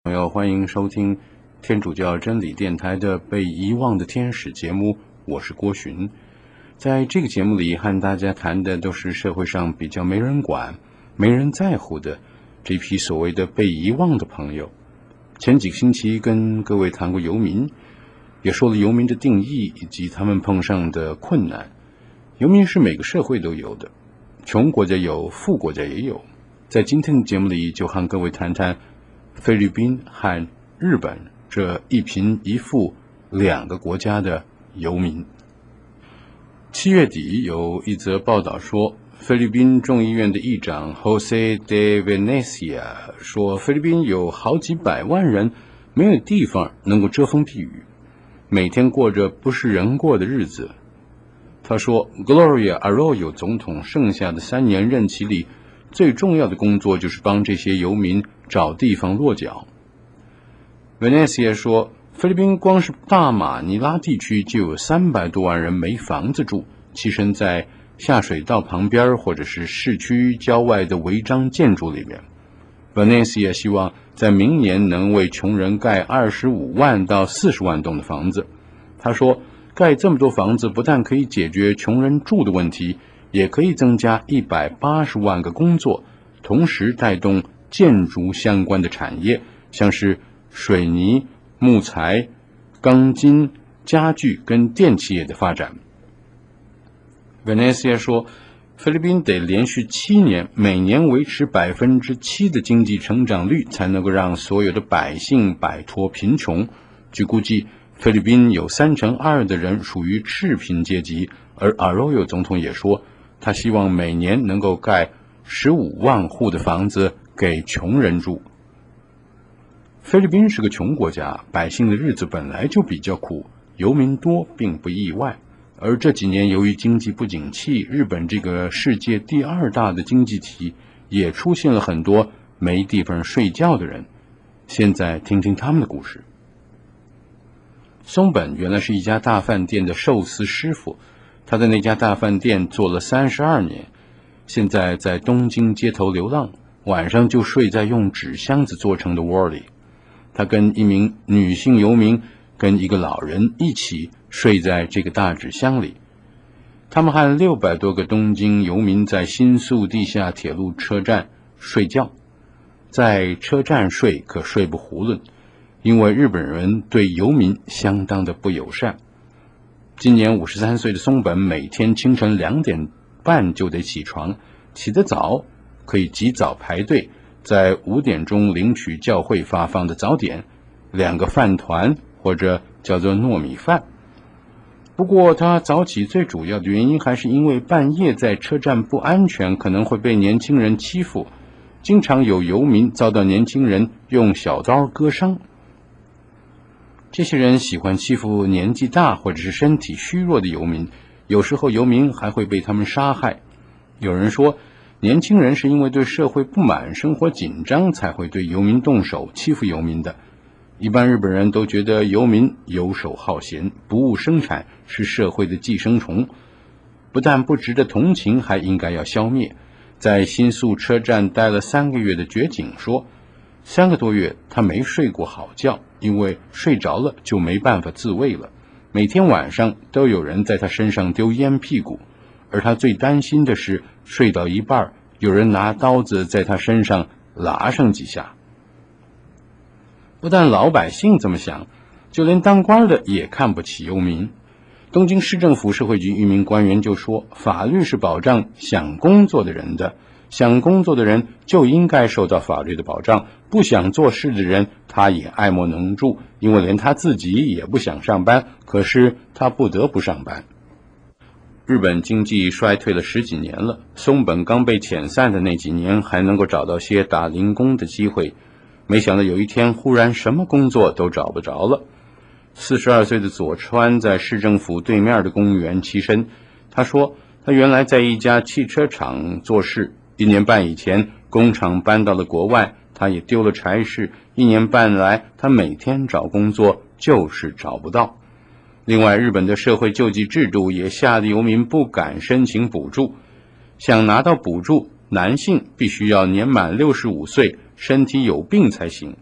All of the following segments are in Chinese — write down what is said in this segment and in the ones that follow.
朋友，欢迎收听天主教真理电台的被遗忘的天使节目，我是郭寻。在这个节目里和大家谈的都是社会上比较没人管、没人在乎的这批所谓的被遗忘的朋友。前几个星期跟各位谈过游民，也说了游民的定义以及他们碰上的困难。游民是每个社会都有的，穷国家有，富国家也有。在今天的节目里就和各位谈谈菲律宾和日本这一贫一富两个国家的游民。7月底有一则报道说，菲律宾众议院的议长 Jose de Venecia 说，菲律宾有好几百万人没有地方能够遮风避雨，每天过着不是人过的日子。他说 Gloria Arroyo 总统剩下的3年任期里，最重要的工作就是帮这些游民找地方落脚。Venecia 说，菲律宾光是大马尼拉地区就有300多万人没房子住，栖身在下水道旁边或者是市区郊外的违章建筑里面。Venecia 希望在明年能为穷人盖25万到40万栋的房子。他说，盖这么多房子不但可以解决穷人住的问题，也可以增加180万个工作，同时带动建筑相关的产业，像是水泥、木材、钢筋、家具跟电器业的发展。Venecia 说，菲律宾得连续7年每年维持7%的经济成长率，才能够让所有的百姓摆脱贫穷。据估计，菲律宾有2/3的人属于赤贫阶级，而 Arroyo 总统也说，他希望每年能够盖15万户的房子给穷人住。菲律宾是个穷国家，百姓的日子本来就比较苦，游民多并不意外。而这几年由于经济不景气，日本这个世界第2大的经济体也出现了很多没地方睡觉的人。现在听听他们的故事。松本原来是一家大饭店的寿司师傅，他在那家大饭店做了32年，现在在东京街头流浪，晚上就睡在用纸箱子做成的窝里。他跟一名女性游民跟一个老人一起睡在这个大纸箱里。他们和600多个东京游民在新宿地下铁路车站睡觉，在车站睡可睡不囫囵，因为日本人对游民相当的不友善。今年53岁的松本每天清晨2点半就得起床，起得早，可以及早排队，在5点钟领取教会发放的早点，2个饭团或者叫做糯米饭。不过他早起最主要的原因还是因为半夜在车站不安全，可能会被年轻人欺负，经常有游民遭到年轻人用小刀割伤。这些人喜欢欺负年纪大或者是身体虚弱的游民，有时候游民还会被他们杀害。有人说，年轻人是因为对社会不满、生活紧张才会对游民动手欺负游民的。一般日本人都觉得游民游手好闲，不务生产，是社会的寄生虫，不但不值得同情，还应该要消灭。在新宿车站待了3个月的绝景说，3个多月他没睡过好觉，因为睡着了就没办法自卫了。每天晚上都有人在他身上丢烟屁股，而他最担心的是睡到一半，有人拿刀子在他身上拉上几下。不但老百姓这么想，就连当官的也看不起游民。东京市政府社会局一名官员就说，法律是保障想工作的人的，想工作的人就应该受到法律的保障，不想做事的人他也爱莫能助，因为连他自己也不想上班，可是他不得不上班。日本经济衰退了10几年了，松本刚被遣散的那几年还能够找到些打零工的机会，没想到有一天忽然什么工作都找不着了。42岁的佐川在市政府对面的公园栖身，他说他原来在一家汽车厂做事，1年半以前工厂搬到了国外，他也丢了差事，1年半来他每天找工作就是找不到。另外，日本的社会救济制度也吓得游民不敢申请补助，想拿到补助，男性必须要年满65岁，身体有病才行。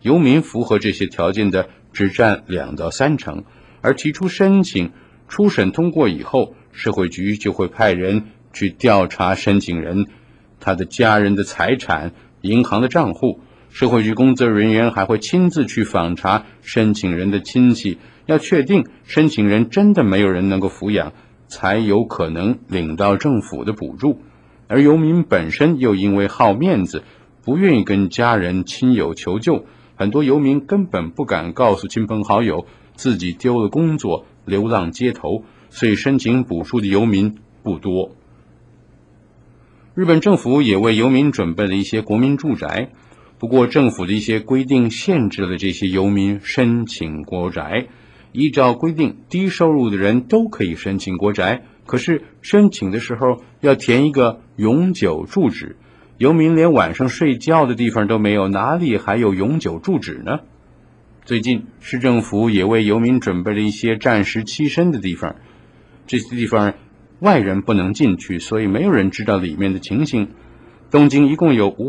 游民符合这些条件的只占2到3成，而提出申请初审通过以后，社会局就会派人去调查申请人他的家人的财产、银行的账户。社会局工作人员还会亲自去访查申请人的亲戚，要确定申请人真的没有人能够抚养，才有可能领到政府的补助。而游民本身又因为好面子，不愿意跟家人亲友求救，很多游民根本不敢告诉亲朋好友自己丢了工作，流浪街头，所以申请补助的游民不多。日本政府也为游民准备了一些国民住宅，不过政府的一些规定限制了这些游民申请国宅。依照规定，低收入的人都可以申请国宅，可是申请的时候要填一个永久住址。游民连晚上睡觉的地方都没有，哪里还有永久住址呢？最近市政府也为游民准备了一些暂时栖身的地方，这些地方外人不能进去，所以没有人知道里面的情形。东京一共有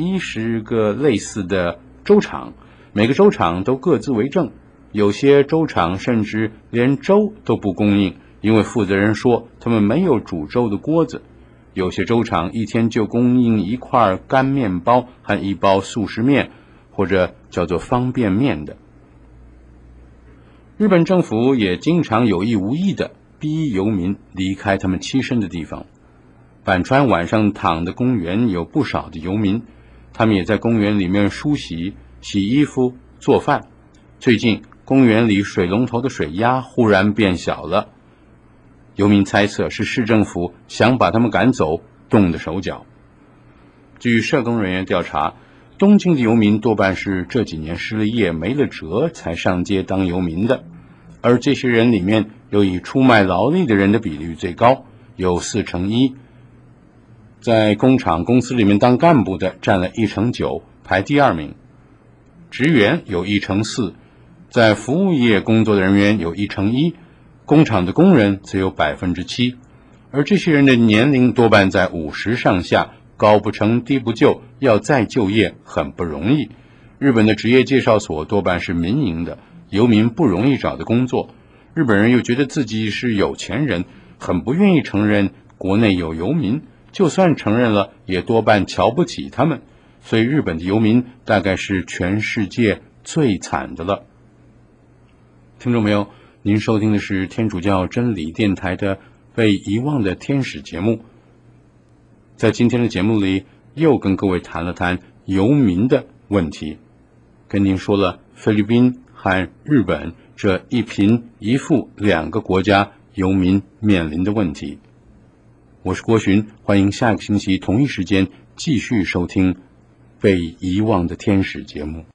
510个类似的粥厂，每个粥厂都各自为政，有些粥厂甚至连粥都不供应，因为负责人说他们没有煮粥的锅子。有些粥厂一天就供应1块干面包和1包速食面，或者叫做方便面的。日本政府也经常有意无意的逼游民离开他们栖身的地方。板川晚上躺的公园有不少的游民，他们也在公园里面梳洗、洗衣服、做饭。最近公园里水龙头的水压忽然变小了，游民猜测是市政府想把他们赶走，动的手脚。据社工人员调查，东京的游民多半是这几年失了业、没了辙才上街当游民的，而这些人里面有以出卖劳力的人的比率最高，有1/4。在工厂公司里面当干部的占了1/9，排第2名。职员有1/4，在服务业工作的人员有1/1，工厂的工人则有7%，而这些人的年龄多半在50上下，高不成低不就，要再就业很不容易。日本的职业介绍所多半是民营的，游民不容易找到工作。日本人又觉得自己是有钱人，很不愿意承认国内有游民，就算承认了，也多半瞧不起他们。所以日本的游民大概是全世界最惨的了。听众朋友，您收听的是天主教真理电台的被遗忘的天使节目。在今天的节目里，又跟各位谈了谈游民的问题，跟您说了菲律宾和日本这一贫一富2个国家游民面临的问题。我是郭寻，欢迎下个星期同一时间继续收听被遗忘的天使节目。